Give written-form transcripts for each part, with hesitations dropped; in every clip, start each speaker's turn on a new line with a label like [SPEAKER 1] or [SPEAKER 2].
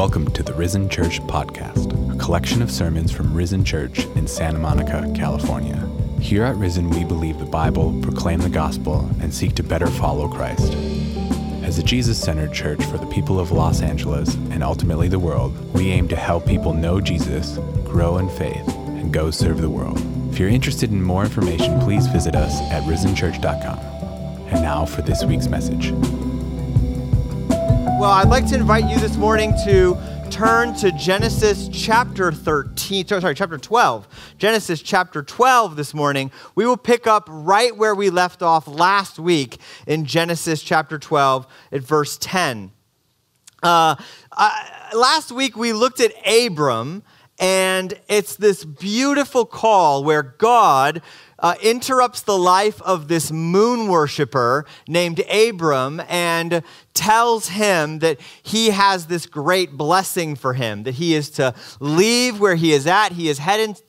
[SPEAKER 1] Welcome to the Risen Church Podcast, a collection of sermons from Risen Church in Santa Monica, California. Here at Risen, we believe the Bible, proclaim the gospel, and seek to better follow Christ. As a Jesus-centered church for the people of Los Angeles and ultimately the world, we aim to help people know Jesus, grow in faith, and go serve the world. If you're interested in more information, please visit us at risenchurch.com. And now for this week's message.
[SPEAKER 2] Well, I'd like to invite you this morning to turn to Genesis chapter 12. Genesis chapter 12 this morning. We will pick up right where we left off last week in Genesis chapter 12 at verse 10. Last week we looked at Abram, and it's this beautiful call where God interrupts the life of this moon worshiper named Abram and tells him that he has this great blessing for him, that he is to leave where he is at. He's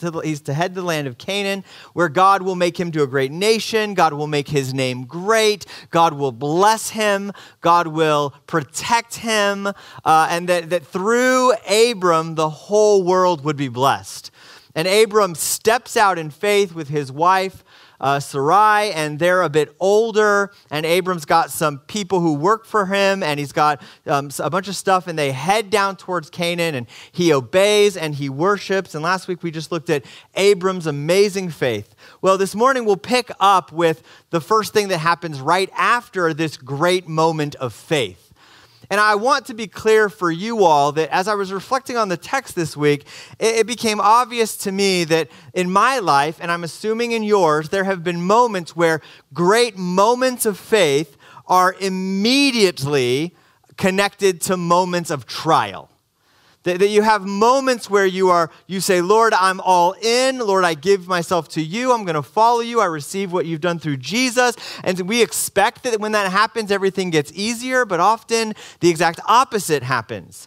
[SPEAKER 2] to head to the land of Canaan, where God will make him to a great nation. God will make his name great. God will bless him. God will protect him. And that through Abram, the whole world would be blessed. And Abram steps out in faith with his wife, Sarai, and they're a bit older, and Abram's got some people who work for him, and he's got a bunch of stuff, and they head down towards Canaan, and he obeys, and he worships. And last week we just looked at Abram's amazing faith. Well, this morning we'll pick up with the first thing that happens right after this great moment of faith. And I want to be clear for you all that as I was reflecting on the text this week, it became obvious to me that in my life, and I'm assuming in yours, there have been moments where great moments of faith are immediately connected to moments of trial. That you have moments where you say, Lord, I'm all in. Lord, I give myself to you. I'm going to follow you. I receive what you've done through Jesus. And we expect that when that happens, everything gets easier, but often the exact opposite happens.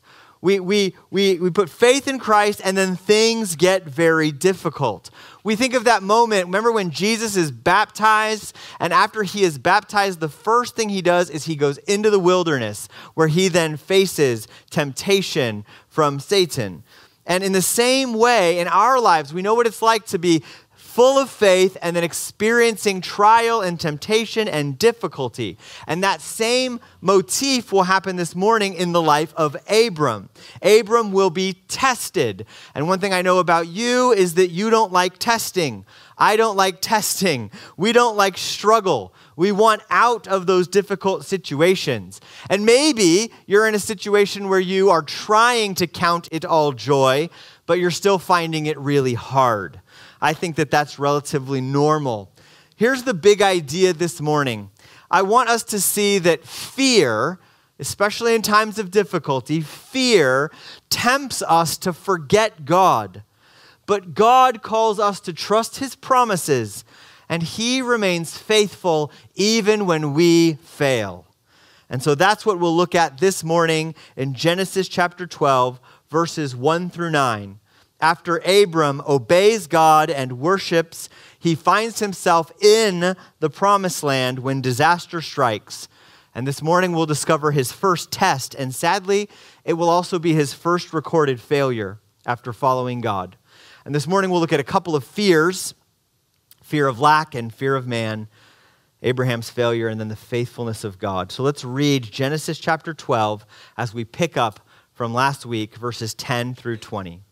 [SPEAKER 2] We put faith in Christ, and then things get very difficult. We think of that moment. Remember when Jesus is baptized, and after he is baptized, the first thing he does is he goes into the wilderness, where he then faces temptation from Satan. And in the same way, in our lives, we know what it's like to be full of faith and then experiencing trial and temptation and difficulty. And that same motif will happen this morning in the life of Abram. Abram will be tested. And one thing I know about you is that you don't like testing. I don't like testing. We don't like struggle. We want out of those difficult situations. And maybe you're in a situation where you are trying to count it all joy, but you're still finding it really hard. I think that that's relatively normal. Here's the big idea this morning. I want us to see that fear, especially in times of difficulty, fear tempts us to forget God. But God calls us to trust his promises, and he remains faithful even when we fail. And so that's what we'll look at this morning in Genesis chapter 12, verses 1 through 9. After Abram obeys God and worships, he finds himself in the promised land when disaster strikes. And this morning we'll discover his first test, and sadly, it will also be his first recorded failure after following God. And this morning we'll look at a couple of fears, fear of lack and fear of man, Abraham's failure, and then the faithfulness of God. So let's read Genesis chapter 12 as we pick up from last week, verses 10 through 20.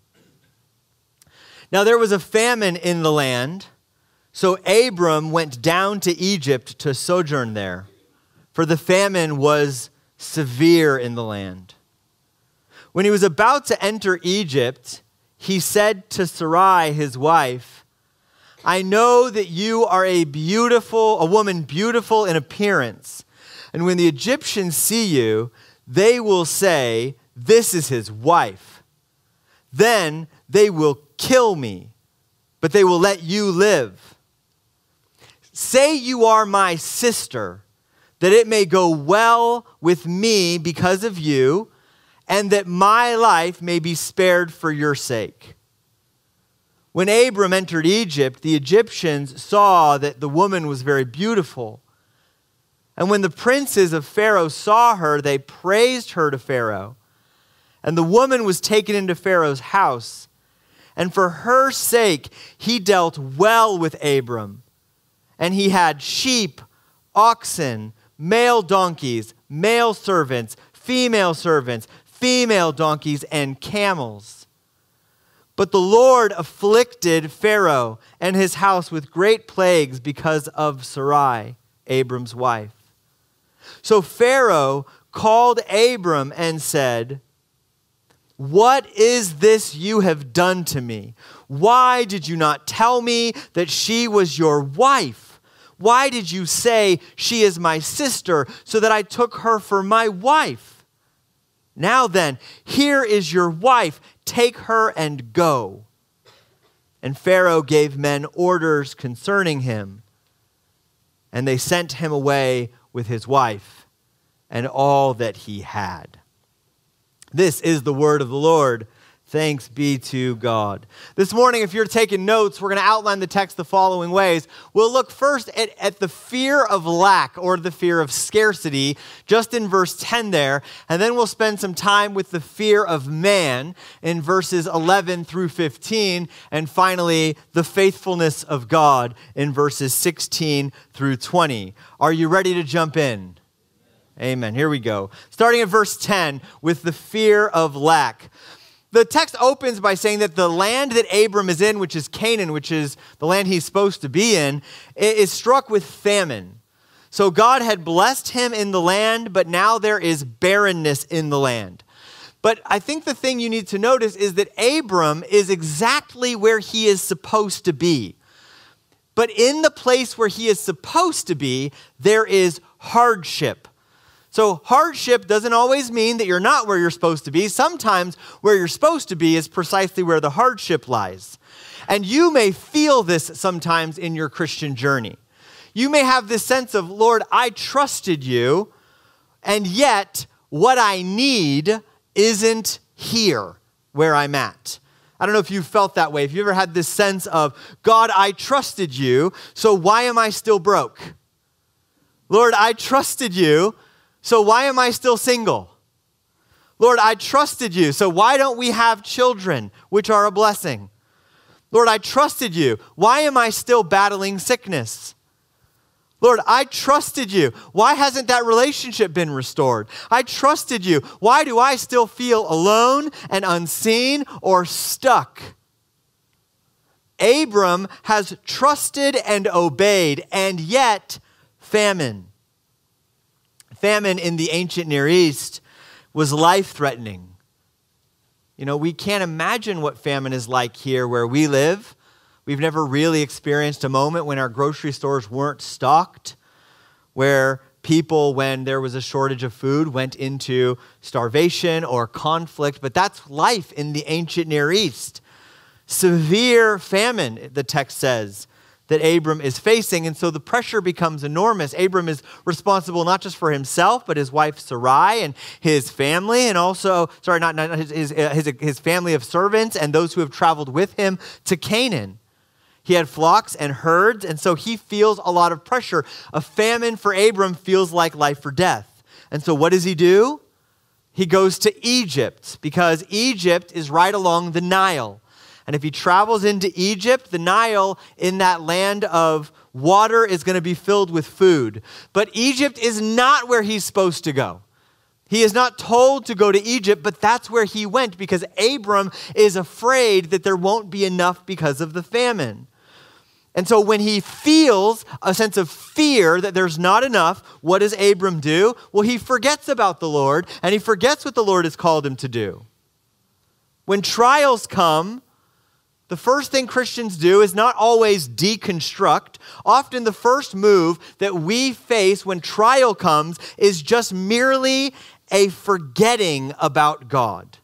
[SPEAKER 2] Now there was a famine in the land, so Abram went down to Egypt to sojourn there, for the famine was severe in the land. When he was about to enter Egypt, he said to Sarai, his wife, I know that you are a woman beautiful in appearance, and when the Egyptians see you, they will say, this is his wife. Then they will kill me, but they will let you live. Say you are my sister, that it may go well with me because of you, and that my life may be spared for your sake. When Abram entered Egypt, the Egyptians saw that the woman was very beautiful. And when the princes of Pharaoh saw her, they praised her to Pharaoh. And the woman was taken into Pharaoh's house. And for her sake, he dealt well with Abram. And he had sheep, oxen, male donkeys, male servants, female donkeys, and camels. But the Lord afflicted Pharaoh and his house with great plagues because of Sarai, Abram's wife. So Pharaoh called Abram and said, "What is this you have done to me? Why did you not tell me that she was your wife? Why did you say, 'She is my sister,' so that I took her for my wife? Now then, here is your wife. Take her and go." And Pharaoh gave men orders concerning him, and they sent him away with his wife and all that he had. This is the word of the Lord. Thanks be to God. This morning, if you're taking notes, we're going to outline the text the following ways. We'll look first at the fear of lack or the fear of scarcity, just in verse 10 there. And then we'll spend some time with the fear of man in verses 11 through 15. And finally, the faithfulness of God in verses 16 through 20. Are you ready to jump in? Amen. Here we go. Starting at verse 10 with the fear of lack. The text opens by saying that the land that Abram is in, which is Canaan, which is the land he's supposed to be in, is struck with famine. So God had blessed him in the land, but now there is barrenness in the land. But I think the thing you need to notice is that Abram is exactly where he is supposed to be. But in the place where he is supposed to be, there is hardship. So hardship doesn't always mean that you're not where you're supposed to be. Sometimes where you're supposed to be is precisely where the hardship lies. And you may feel this sometimes in your Christian journey. You may have this sense of, "Lord, I trusted you, and yet what I need isn't here where I'm at." I don't know if you've felt that way. If you ever had this sense of, "God, I trusted you, so why am I still broke? Lord, I trusted you, so why am I still single? Lord, I trusted you, so why don't we have children, which are a blessing? Lord, I trusted you. Why am I still battling sickness? Lord, I trusted you. Why hasn't that relationship been restored? I trusted you. Why do I still feel alone and unseen or stuck?" Abram has trusted and obeyed, and yet famine. Famine in the ancient Near East was life-threatening. You know, we can't imagine what famine is like here where we live. We've never really experienced a moment when our grocery stores weren't stocked, where people, when there was a shortage of food, went into starvation or conflict. But that's life in the ancient Near East. Severe famine, the text says, that Abram is facing, and so the pressure becomes enormous. Abram is responsible not just for himself, but his wife Sarai and his family, and also, his family of servants and those who have traveled with him to Canaan. He had flocks and herds, and so he feels a lot of pressure. A famine for Abram feels like life or death. And so what does he do? He goes to Egypt, because Egypt is right along the Nile. And if he travels into Egypt, the Nile in that land of water is going to be filled with food. But Egypt is not where he's supposed to go. He is not told to go to Egypt, but that's where he went because Abram is afraid that there won't be enough because of the famine. And so when he feels a sense of fear that there's not enough, what does Abram do? Well, he forgets about the Lord, and he forgets what the Lord has called him to do. When trials come, the first thing Christians do is not always deconstruct. Often the first move that we face when trial comes is just merely a forgetting about God.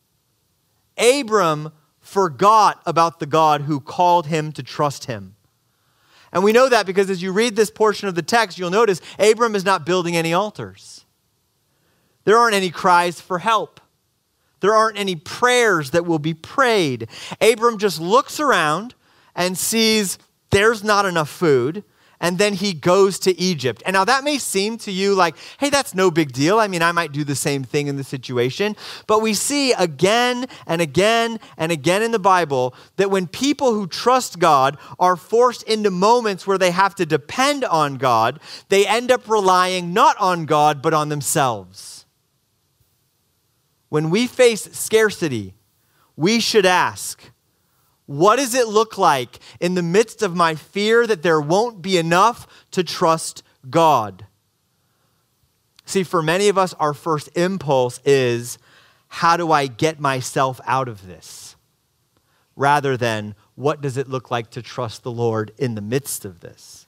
[SPEAKER 2] Abram forgot about the God who called him to trust him. And we know that because as you read this portion of the text, you'll notice Abram is not building any altars. There aren't any cries for help. There aren't any prayers that will be prayed. Abram just looks around and sees there's not enough food, and then he goes to Egypt. And now that may seem to you like, hey, that's no big deal. I mean, I might do the same thing in the situation. But we see again and again and again in the Bible that when people who trust God are forced into moments where they have to depend on God, they end up relying not on God, but on themselves. When we face scarcity, we should ask, what does it look like in the midst of my fear that there won't be enough to trust God? See, for many of us, our first impulse is, how do I get myself out of this? Rather than, what does it look like to trust the Lord in the midst of this?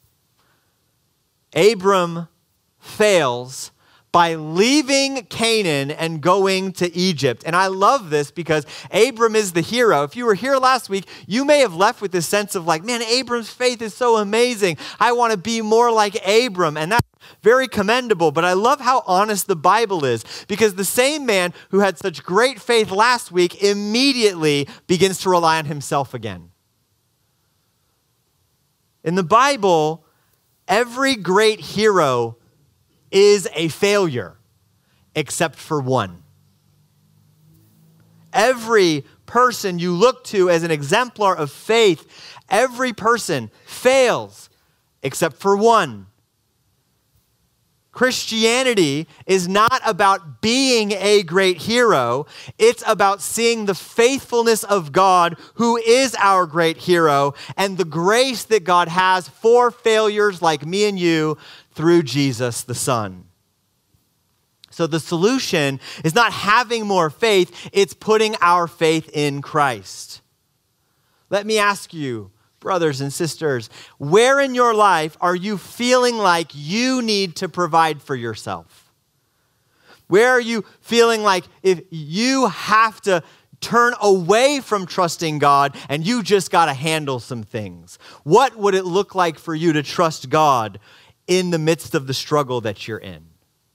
[SPEAKER 2] Abram fails by leaving Canaan and going to Egypt. And I love this because Abram is the hero. If you were here last week, you may have left with this sense of like, man, Abram's faith is so amazing. I want to be more like Abram. And that's very commendable. But I love how honest the Bible is, because the same man who had such great faith last week immediately begins to rely on himself again. In the Bible, every great hero is a failure, except for one. Every person you look to as an exemplar of faith, every person fails, except for one. Christianity is not about being a great hero. It's about seeing the faithfulness of God, who is our great hero, and the grace that God has for failures like me and you through Jesus the Son. So the solution is not having more faith, it's putting our faith in Christ. Let me ask you, brothers and sisters, where in your life are you feeling like you need to provide for yourself? Where are you feeling like if you have to turn away from trusting God and you just got to handle some things? What would it look like for you to trust God in the midst of the struggle that you're in?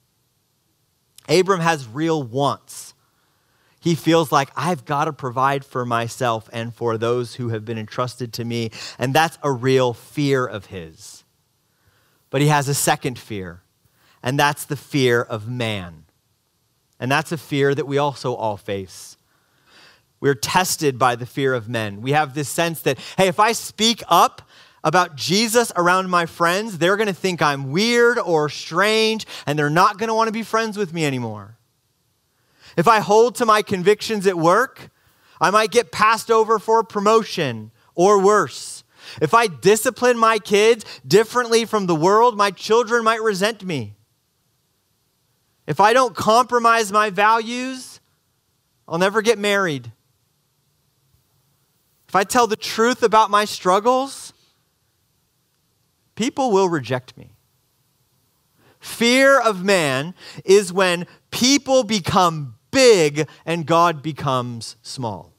[SPEAKER 2] Abram has real wants. He feels like, I've got to provide for myself and for those who have been entrusted to me. And that's a real fear of his. But he has a second fear, and that's the fear of man. And that's a fear that we also all face. We're tested by the fear of men. We have this sense that, hey, if I speak up about Jesus around my friends, they're going to think I'm weird or strange, and they're not going to want to be friends with me anymore. If I hold to my convictions at work, I might get passed over for a promotion or worse. If I discipline my kids differently from the world, my children might resent me. If I don't compromise my values, I'll never get married. If I tell the truth about my struggles, people will reject me. Fear of man is when people become big and God becomes small.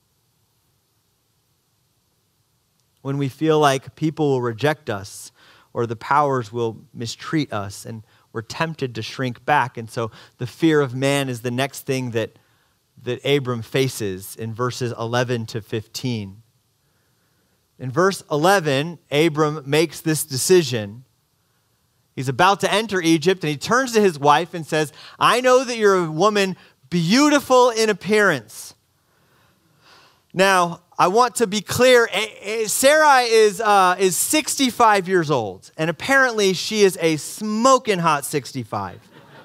[SPEAKER 2] When we feel like people will reject us or the powers will mistreat us and we're tempted to shrink back. And so the fear of man is the next thing that Abram faces in verses 11 to 15. In verse 11, Abram makes this decision. He's about to enter Egypt, and he turns to his wife and says, I know that you're a woman beautiful in appearance. Now, I want to be clear. Sarai is 65 years old, and apparently she is a smoking hot 65.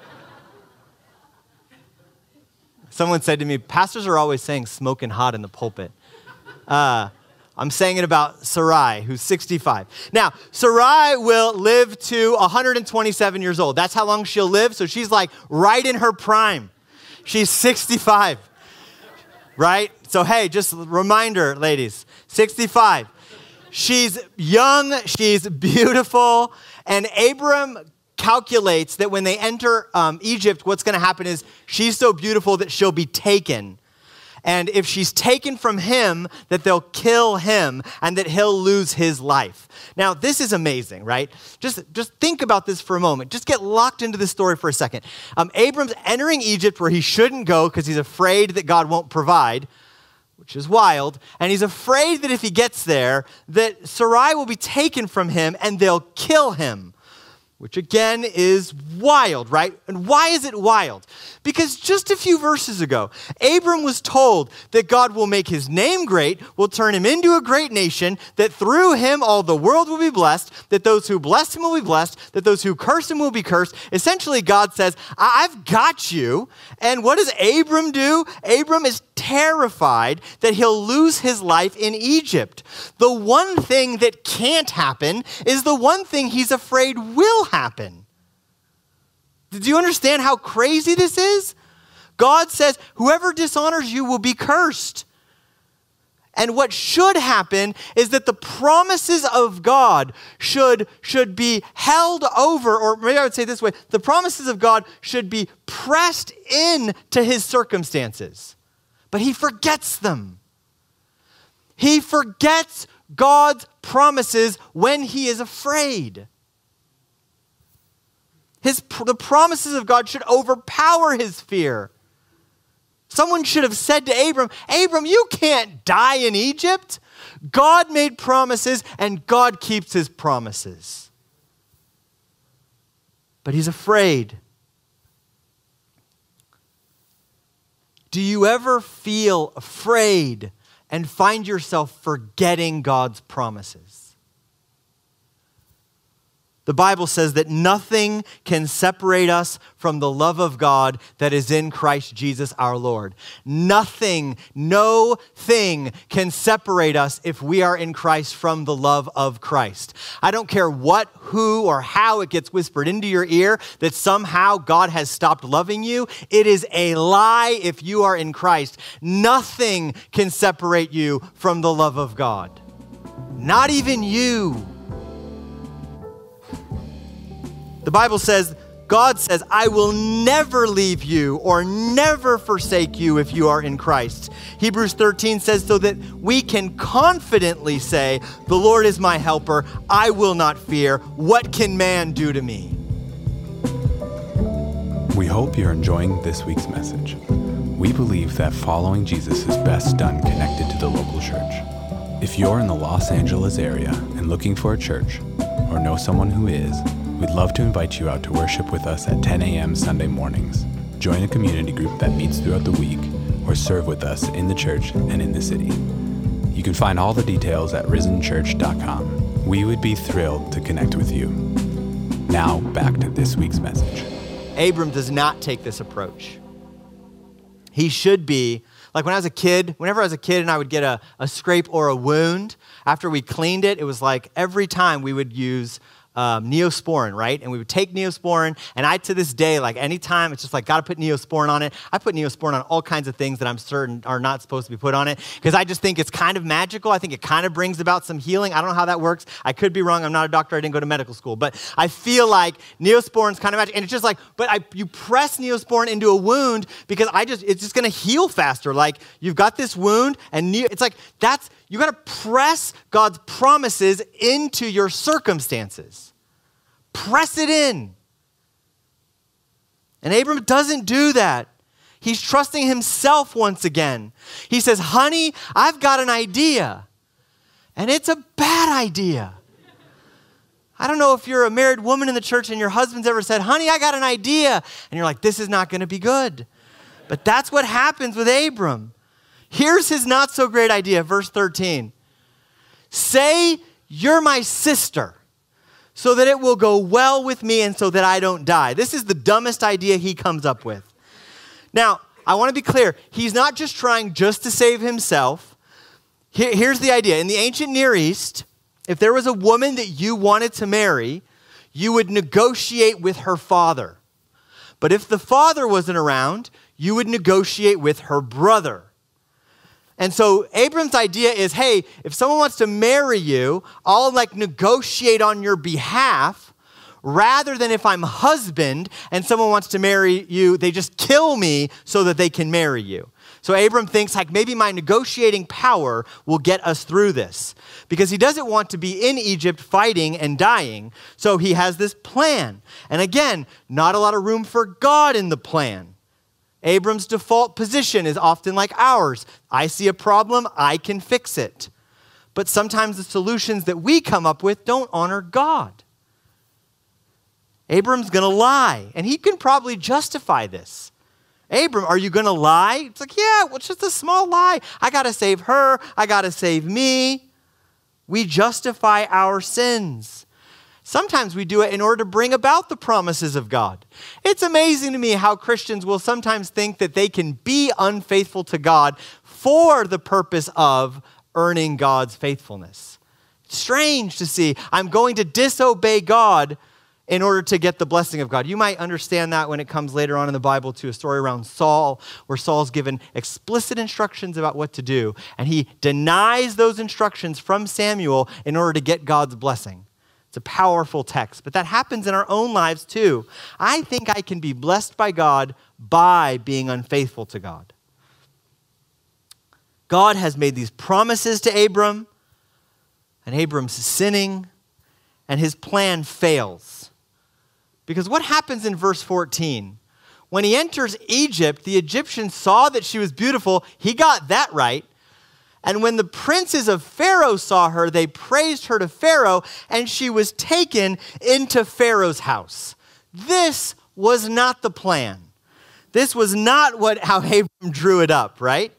[SPEAKER 2] Someone said to me, pastors are always saying smoking hot in the pulpit. I'm saying it about Sarai, who's 65. Now, Sarai will live to 127 years old. That's how long she'll live. So she's like right in her prime. She's 65, right? So hey, just a reminder, ladies, 65. She's young, she's beautiful, and Abram calculates that when they enter Egypt, what's going to happen is she's so beautiful that she'll be taken. And if she's taken from him, that they'll kill him and that he'll lose his life. Now, this is amazing, right? Just think about this for a moment. Just get locked into this story for a second. Abram's entering Egypt where he shouldn't go because he's afraid that God won't provide, which is wild. And he's afraid that if he gets there, that Sarai will be taken from him and they'll kill him, which again is wild, right? And why is it wild? Because just a few verses ago, Abram was told that God will make his name great, will turn him into a great nation, that through him all the world will be blessed, that those who bless him will be blessed, that those who curse him will be cursed. Essentially, God says, I've got you. And what does Abram do? Abram is terrified that he'll lose his life in Egypt. The one thing that can't happen is the one thing he's afraid will happen. Do you understand how crazy this is? God says, whoever dishonors you will be cursed. And what should happen is that the promises of God should be held over, or maybe I would say this way, the promises of God should be pressed into his circumstances. But he forgets them. He forgets God's promises when he is afraid. The promises of God should overpower his fear. Someone should have said to Abram, Abram, you can't die in Egypt. God made promises and God keeps his promises. But he's afraid. Do you ever feel afraid and find yourself forgetting God's promises? The Bible says that nothing can separate us from the love of God that is in Christ Jesus our Lord. Nothing, no thing can separate us if we are in Christ from the love of Christ. I don't care what, who, or how it gets whispered into your ear that somehow God has stopped loving you. It is a lie if you are in Christ. Nothing can separate you from the love of God. Not even you. The Bible says, God says, I will never leave you or never forsake you if you are in Christ. Hebrews 13 says, so that we can confidently say, the Lord is my helper, I will not fear. What can man do to me?
[SPEAKER 1] We hope you're enjoying this week's message. We believe that following Jesus is best done connected to the local church. If you're in the Los Angeles area and looking for a church, or know someone who is, we'd love to invite you out to worship with us at 10 a.m. Sunday mornings. Join a community group that meets throughout the week, or serve with us in the church and in the city. You can find all the details at risenchurch.com. We would be thrilled to connect with you. Now, back to this week's message.
[SPEAKER 2] Abram does not take this approach. He should be, like whenever I was a kid and I would get a scrape or a wound, after we cleaned it, it was like every time we would use Neosporin, right? And we would take Neosporin, and I, to this day, like anytime, it's just like, got to put Neosporin on it. I put Neosporin on all kinds of things that I'm certain are not supposed to be put on it, because I just think it's kind of magical. I think it kind of brings about some healing. I don't know how that works. I could be wrong. I'm not a doctor. I didn't go to medical school, but I feel like Neosporin's kind of magic. And it's just like, you press Neosporin into a wound because it's just going to heal faster. Like, you've got this wound, and it's like, you got to press God's promises into your circumstances. Press it in. And Abram doesn't do that. He's trusting himself once again. He says, honey, I've got an idea. And it's a bad idea. I don't know if you're a married woman in the church and your husband's ever said, honey, I got an idea. And you're like, this is not going to be good. But that's what happens with Abram. Here's his not so great idea, verse 13. Say, you're my sister, so that it will go well with me and so that I don't die. This is the dumbest idea he comes up with. Now, I want to be clear. He's not just trying just to save himself. Here's the idea. In the ancient Near East, if there was a woman that you wanted to marry, you would negotiate with her father. But if the father wasn't around, you would negotiate with her brother. And so Abram's idea is, hey, if someone wants to marry you, I'll negotiate on your behalf, rather than if I'm husband and someone wants to marry you, they just kill me so that they can marry you. So Abram thinks maybe my negotiating power will get us through this, because he doesn't want to be in Egypt fighting and dying. So he has this plan. And again, not a lot of room for God in the plan. Abram's default position is often like ours. I see a problem, I can fix it. But sometimes the solutions that we come up with don't honor God. Abram's going to lie, and he can probably justify this. Abram, are you going to lie? It's like, yeah, well, it's just a small lie. I got to save her. I got to save me. We justify our sins. Sometimes we do it in order to bring about the promises of God. It's amazing to me how Christians will sometimes think that they can be unfaithful to God for the purpose of earning God's faithfulness. It's strange to see, I'm going to disobey God in order to get the blessing of God. You might understand that when it comes later on in the Bible to a story around Saul, where Saul's given explicit instructions about what to do, and he denies those instructions from Samuel in order to get God's blessing. It's a powerful text, but that happens in our own lives too. I think I can be blessed by God by being unfaithful to God. God has made these promises to Abram, and Abram's sinning, and his plan fails. Because what happens in verse 14? When he enters Egypt, the Egyptians saw that she was beautiful. He got that right. And when the princes of Pharaoh saw her, they praised her to Pharaoh, and she was taken into Pharaoh's house. This was not the plan. This was not how Abram drew it up, right?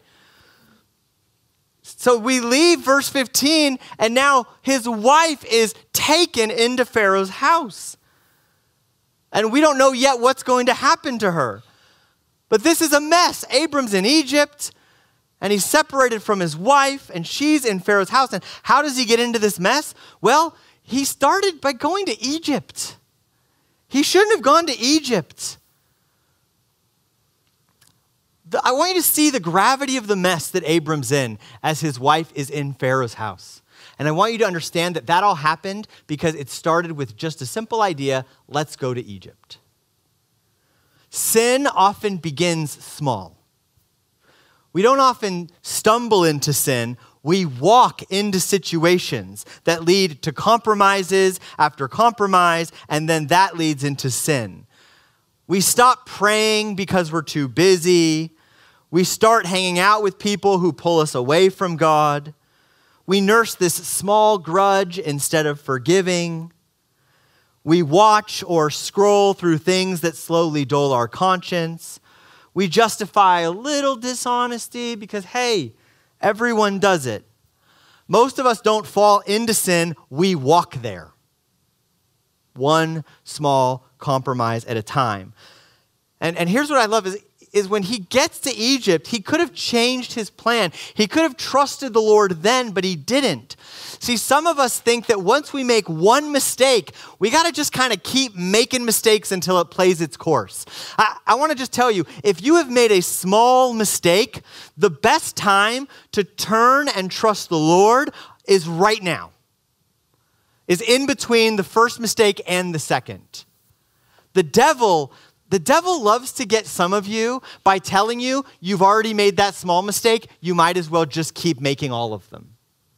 [SPEAKER 2] So we leave verse 15, and now his wife is taken into Pharaoh's house. And we don't know yet what's going to happen to her. But this is a mess. Abram's in Egypt, and he's separated from his wife, and she's in Pharaoh's house. And how does he get into this mess? Well, he started by going to Egypt. He shouldn't have gone to Egypt. I want you to see the gravity of the mess that Abram's in as his wife is in Pharaoh's house. And I want you to understand that that all happened because it started with just a simple idea, let's go to Egypt. Sin often begins small. We don't often stumble into sin. We walk into situations that lead to compromises after compromise, and then that leads into sin. We stop praying because we're too busy. We start hanging out with people who pull us away from God. We nurse this small grudge instead of forgiving. We watch or scroll through things that slowly dull our conscience. We justify a little dishonesty because, hey, everyone does it. Most of us don't fall into sin, we walk there. One small compromise at a time. And here's what I love is when he gets to Egypt, he could have changed his plan. He could have trusted the Lord then, but he didn't. See, some of us think that once we make one mistake, we got to just kind of keep making mistakes until it plays its course. I want to just tell you, if you have made a small mistake, the best time to turn and trust the Lord is right now. Is in between the first mistake and the second. The devil loves to get some of you by telling you you've already made that small mistake, you might as well just keep making all of them.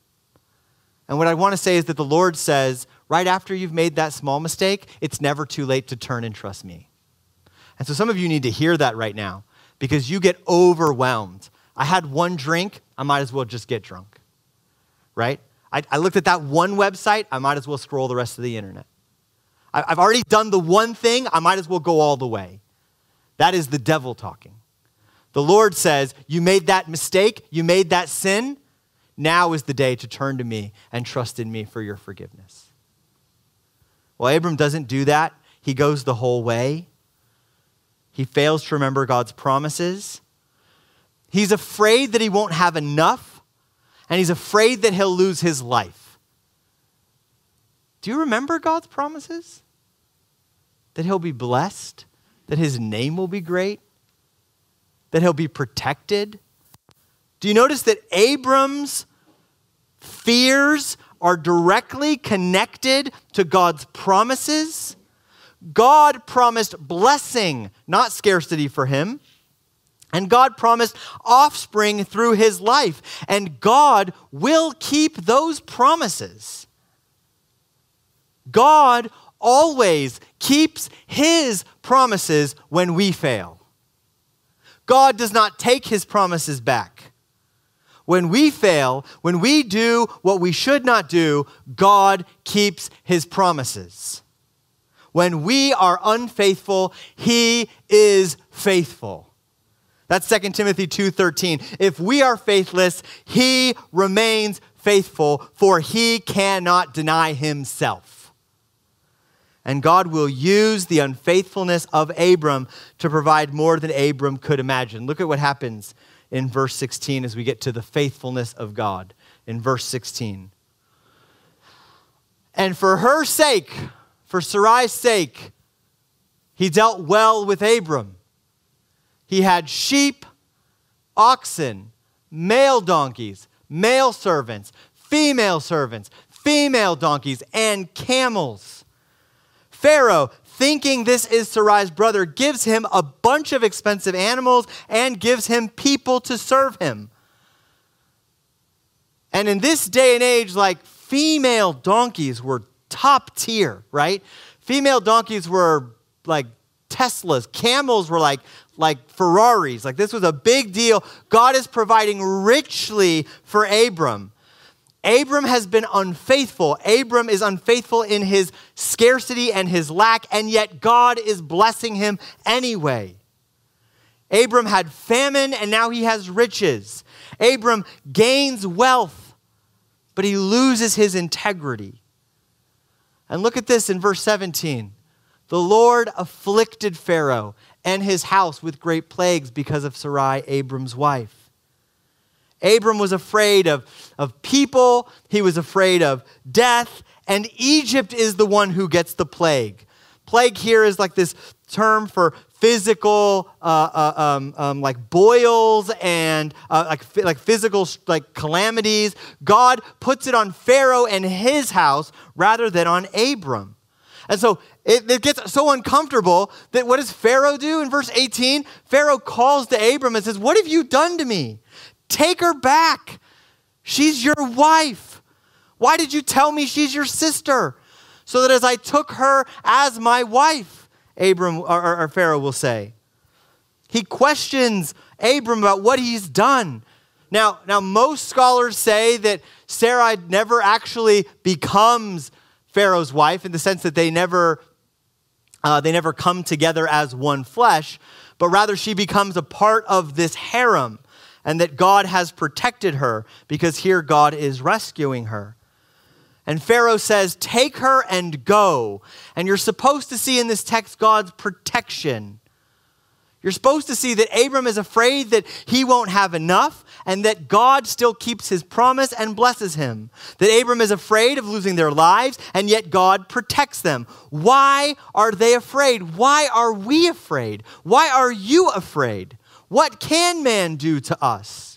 [SPEAKER 2] And what I want to say is that the Lord says, right after you've made that small mistake, it's never too late to turn and trust me. And so some of you need to hear that right now because you get overwhelmed. I had one drink, I might as well just get drunk, right? I looked at that one website, I might as well scroll the rest of the internet. I've already done the one thing, I might as well go all the way. That is the devil talking. The Lord says, you made that mistake, you made that sin, now is the day to turn to me and trust in me for your forgiveness. Well, Abram doesn't do that. He goes the whole way. He fails to remember God's promises. He's afraid that he won't have enough, and he's afraid that he'll lose his life. Do you remember God's promises? That he'll be blessed, that his name will be great, that he'll be protected. Do you notice that Abram's fears are directly connected to God's promises? God promised blessing, not scarcity for him. And God promised offspring through his life. And God will keep those promises. God always keeps his promises when we fail. God does not take his promises back. When we fail, when we do what we should not do, God keeps his promises. When we are unfaithful, he is faithful. That's 2 Timothy 2:13. If we are faithless, he remains faithful, for he cannot deny himself. And God will use the unfaithfulness of Abram to provide more than Abram could imagine. Look at what happens in verse 16 as we get to the faithfulness of God. In verse 16. And for her sake, for Sarai's sake, he dealt well with Abram. He had sheep, oxen, male donkeys, male servants, female donkeys, and camels. Pharaoh, thinking this is Sarai's brother, gives him a bunch of expensive animals and gives him people to serve him. And in this day and age, like, female donkeys were top tier, right? Female donkeys were like Teslas. Camels were like Ferraris. Like, this was a big deal. God is providing richly for Abram. Abram has been unfaithful. Abram is unfaithful in his scarcity and his lack, and yet God is blessing him anyway. Abram had famine, and now he has riches. Abram gains wealth, but he loses his integrity. And look at this in verse 17. The Lord afflicted Pharaoh and his house with great plagues because of Sarai, Abram's wife. Abram was afraid of people. He was afraid of death. And Egypt is the one who gets the plague. Plague here is like this term for physical, like boils and like physical like calamities. God puts it on Pharaoh and his house rather than on Abram. And so it gets so uncomfortable that what does Pharaoh do in verse 18? Pharaoh calls to Abram and says, "What have you done to me? Take her back. She's your wife. Why did you tell me she's your sister? So that as I took her as my wife," Abram or Pharaoh will say. He questions Abram about what he's done. Now most scholars say that Sarai never actually becomes Pharaoh's wife in the sense that they never come together as one flesh, but rather she becomes a part of this harem, and that God has protected her because here God is rescuing her. And Pharaoh says, "Take her and go." And you're supposed to see in this text God's protection. You're supposed to see that Abram is afraid that he won't have enough and that God still keeps his promise and blesses him. That Abram is afraid of losing their lives and yet God protects them. Why are they afraid? Why are we afraid? Why are you afraid? What can man do to us?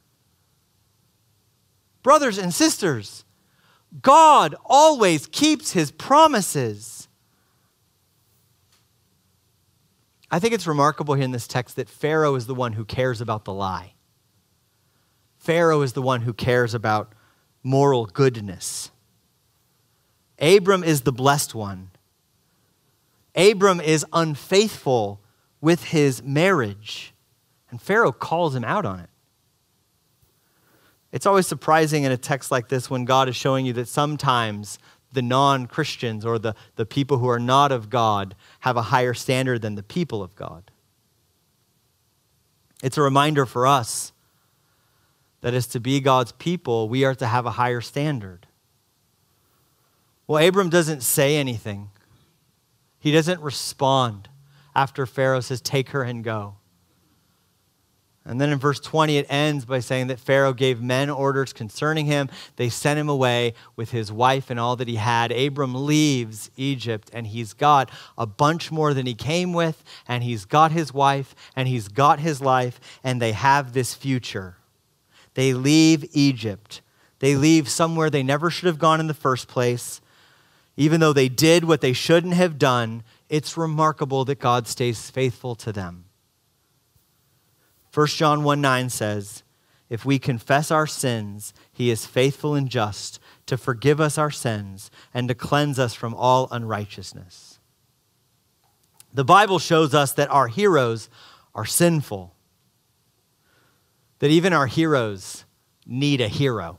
[SPEAKER 2] Brothers and sisters, God always keeps his promises. I think it's remarkable here in this text that Pharaoh is the one who cares about the lie. Pharaoh is the one who cares about moral goodness. Abram is the blessed one. Abram is unfaithful with his marriage. And Pharaoh calls him out on it. It's always surprising in a text like this when God is showing you that sometimes the non-Christians or the people who are not of God have a higher standard than the people of God. It's a reminder for us that as to be God's people, we are to have a higher standard. Well, Abram doesn't say anything. He doesn't respond after Pharaoh says, "Take her and go." And then in verse 20, it ends by saying that Pharaoh gave men orders concerning him. They sent him away with his wife and all that he had. Abram leaves Egypt, and he's got a bunch more than he came with, and he's got his wife, and he's got his life, and they have this future. They leave Egypt. They leave somewhere they never should have gone in the first place. Even though they did what they shouldn't have done, it's remarkable that God stays faithful to them. 1 John 1:9 says, "If we confess our sins, he is faithful and just to forgive us our sins and to cleanse us from all unrighteousness." The Bible shows us that our heroes are sinful. that even our heroes need a hero.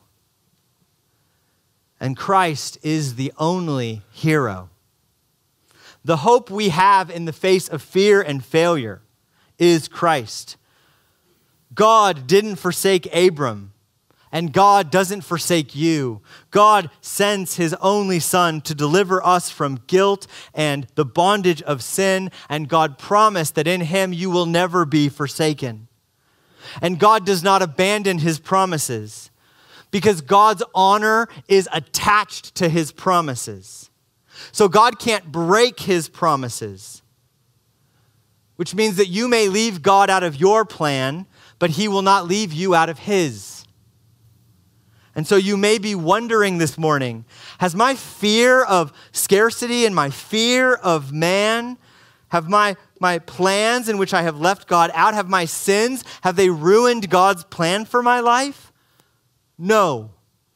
[SPEAKER 2] And Christ is the only hero. The hope we have in the face of fear and failure is Christ. God didn't forsake Abram, and God doesn't forsake you. God sends his only Son to deliver us from guilt and the bondage of sin, and God promised that in him you will never be forsaken. And God does not abandon his promises, because God's honor is attached to his promises. So God can't break his promises, which means that you may leave God out of your plan, but he will not leave you out of his. And so you may be wondering this morning, has my fear of scarcity and my fear of man, have my plans in which I have left God out, have my sins, have they ruined God's plan for my life? No.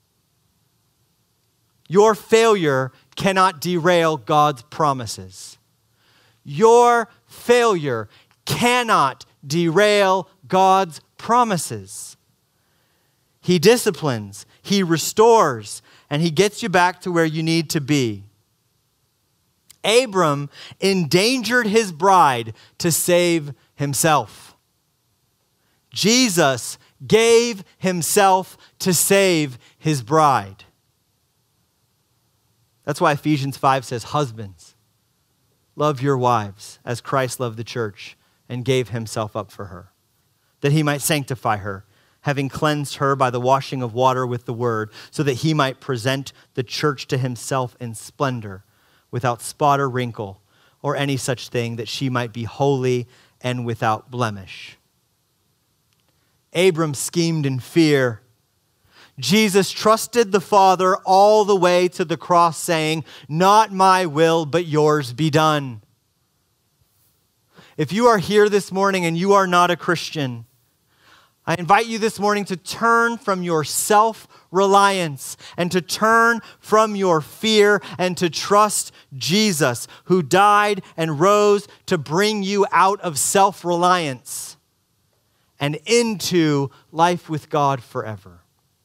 [SPEAKER 2] Your failure cannot derail God's promises. Your failure cannot derail God's promises. He disciplines, he restores, and he gets you back to where you need to be. Abram endangered his bride to save himself. Jesus gave himself to save his bride. That's why Ephesians 5 says, husbands, love your wives as Christ loved the church and gave himself up for her, that he might sanctify her, having cleansed her by the washing of water with the word, so that he might present the church to himself in splendor, without spot or wrinkle or any such thing, that she might be holy and without blemish. Abram schemed in fear. Jesus trusted the Father all the way to the cross, saying, "Not my will, but yours be done." If you are here this morning and you are not a Christian, I invite you this morning to turn from your self-reliance and to turn from your fear and to trust Jesus, who died and rose to bring you out of self-reliance and into life with God forever.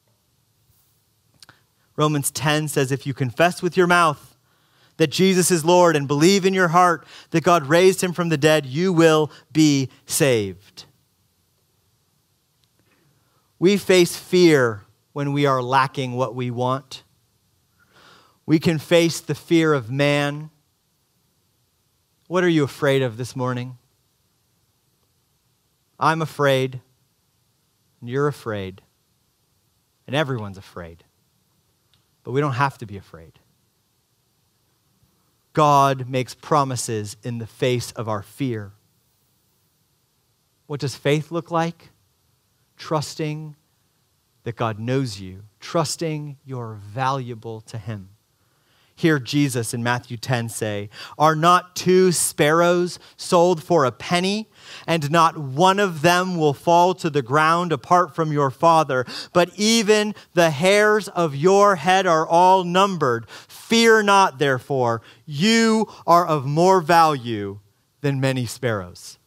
[SPEAKER 2] Romans 10 says, if you confess with your mouth that Jesus is Lord and believe in your heart that God raised him from the dead, you will be saved. We face fear when we are lacking what we want. We can face the fear of man. What are you afraid of this morning? I'm afraid, and you're afraid, and everyone's afraid. But we don't have to be afraid. God makes promises in the face of our fear. What does faith look like? Trusting that God knows you, trusting you're valuable to him. Hear Jesus in Matthew 10 say, "Are not 2 sparrows sold for a penny, and not one of them will fall to the ground apart from your Father? But even the hairs of your head are all numbered. Fear not, therefore, you are of more value than many sparrows."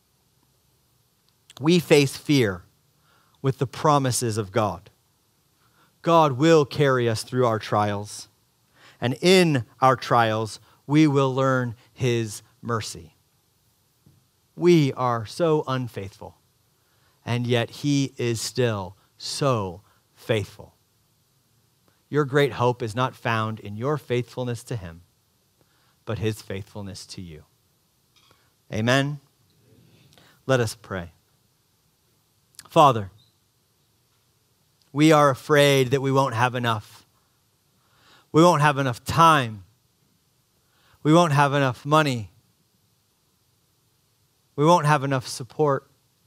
[SPEAKER 2] We face fear with the promises of God. God will carry us through our trials. And in our trials, we will learn his mercy. We are so unfaithful, and yet he is still so faithful. Your great hope is not found in your faithfulness to him, but his faithfulness to you. Amen? Let us pray. Father, we are afraid that we won't have enough. We won't have enough time. We won't have enough money. We won't have enough support.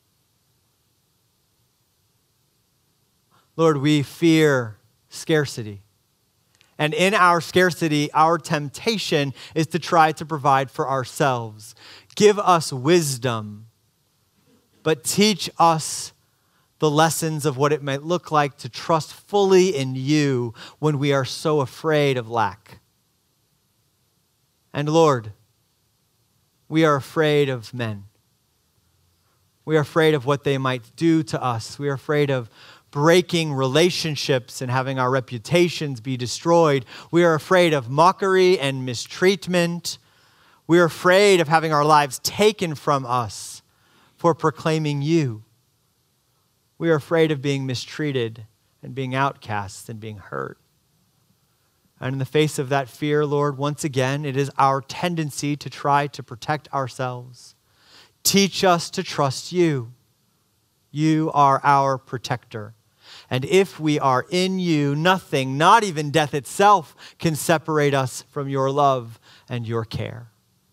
[SPEAKER 2] Lord, we fear scarcity. And in our scarcity, our temptation is to try to provide for ourselves. Give us wisdom, but teach us the lessons of what it might look like to trust fully in you when we are so afraid of lack. And Lord, we are afraid of men. We are afraid of what they might do to us. We are afraid of breaking relationships and having our reputations be destroyed. We are afraid of mockery and mistreatment. We are afraid of having our lives taken from us for proclaiming you. We are afraid of being mistreated and being outcast and being hurt. And in the face of that fear, Lord, once again, it is our tendency to try to protect ourselves. Teach us to trust you. You are our protector. And if we are in you, nothing, not even death itself, can separate us from your love and your care.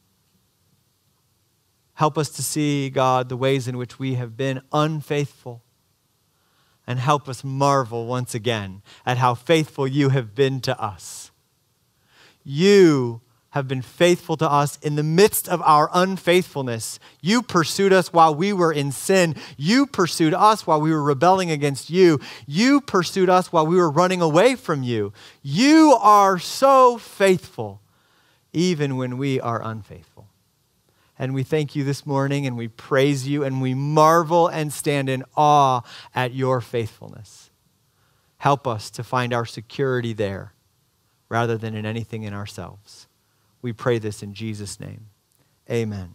[SPEAKER 2] Help us to see, God, the ways in which we have been unfaithful. And help us marvel once again at how faithful you have been to us. You have been faithful to us in the midst of our unfaithfulness. You pursued us while we were in sin. You pursued us while we were rebelling against you. You pursued us while we were running away from you. You are so faithful, even when we are unfaithful. And we thank you this morning, and we praise you, and we marvel and stand in awe at your faithfulness. Help us to find our security there rather than in anything in ourselves. We pray this in Jesus' name. Amen.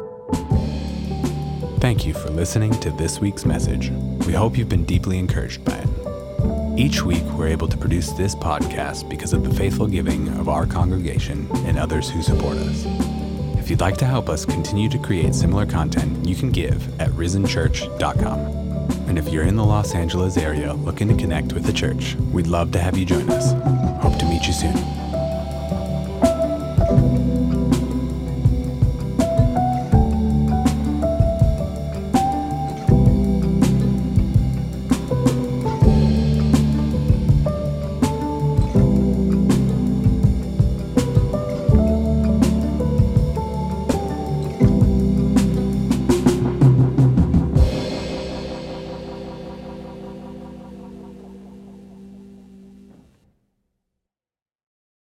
[SPEAKER 1] Thank you for listening to this week's message. We hope you've been deeply encouraged by it. Each week, we're able to produce this podcast because of the faithful giving of our congregation and others who support us. If you'd like to help us continue to create similar content, you can give at risenchurch.com. And if you're in the Los Angeles area looking to connect with the church, we'd love to have you join us. Hope to meet you soon.